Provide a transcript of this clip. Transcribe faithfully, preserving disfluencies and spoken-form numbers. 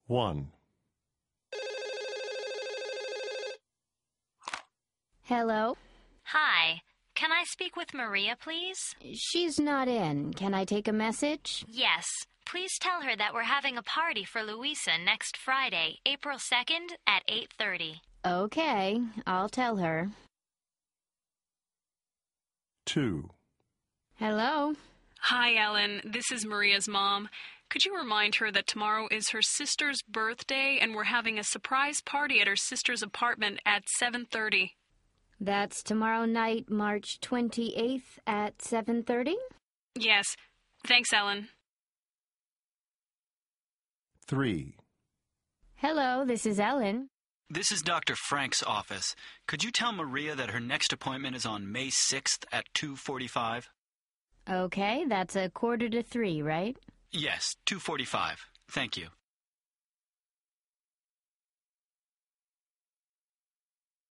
one. Hello? Hi. Can I speak with Maria, please? She's not in. Can I take a message? Yes. Please tell her that we're having a party for Louisa next Friday, April second at eight thirty. Okay, I'll tell her. two. Hello? Hi, Ellen. This is Maria's mom. Could you remind her that tomorrow is her sister's birthday and we're having a surprise party at her sister's apartment at seven thirty? That's tomorrow night, March twenty-eighth at seven thirty? Yes. Thanks, Ellen. three. Hello, this is Ellen. This is Doctor Frank's office. Could you tell Maria that her next appointment is on May sixth at two forty-five? Okay, that's a quarter to three, right? Yes, two forty-five. Thank you.